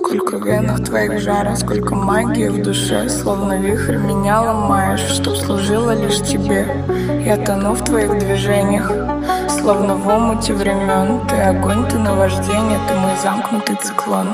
Сколько в венах твоих жара, сколько магии в душе. Словно вихрь меня ломаешь, чтоб служила лишь тебе. Я тону в твоих движениях, словно в омуте времен. Ты огонь, ты наваждение, ты мой замкнутый циклон.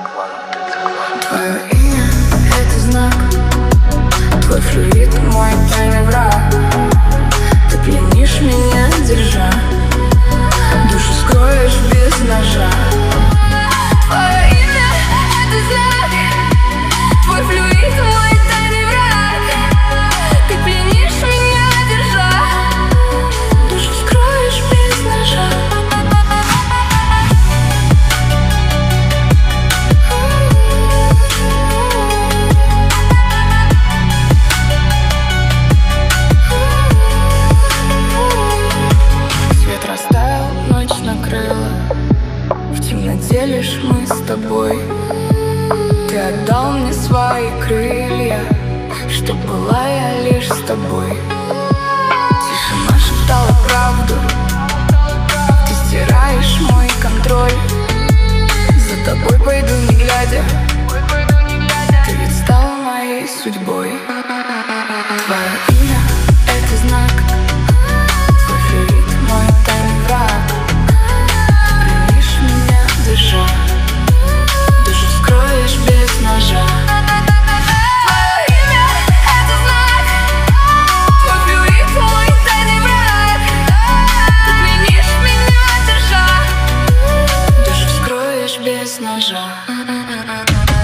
Твое имя — это знак, твой флюид — мой тайный враг. Ты пьянишь меня, держа, душу скроешь без ножа. Твое имя — это знак, твой флюид — мой тайный враг. Ты пьянишь меня, держа, душу скроешь без ножа. Свет растаял, ночь накрыла, в темноте лишь мы с тобой. Ты отдал мне свои крылья, чтоб была я лишь с тобой. Тишина шептала правду, ты стираешь мой контроль. За тобой пойду не глядя, ты ведь стала моей судьбой. Твое имя — это знак, твой флюид — мой тайный враг. Пьянишь меня, держа, душу скроешь без ножа. Твое имя — это знак, твой флюид — мой тайный враг. Ты пьянишь меня, держа, душу скроешь без ножа.